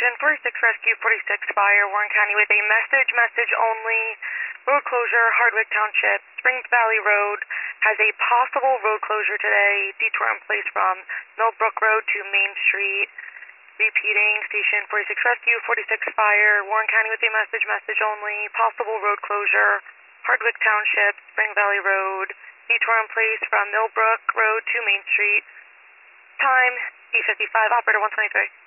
Station 46 Rescue 46 Fire, Warren County with a message only. Road closure, Hardwick Township, Springs Valley Road has a possible road closure today. Detour in place from Millbrook Road to Main Street. Repeating, Station 46 Rescue 46 Fire, Warren County with a message only. Possible road closure, Hardwick Township, Spring Valley Road. Detour in place from Millbrook Road to Main Street. Time, 8:55, operator 123.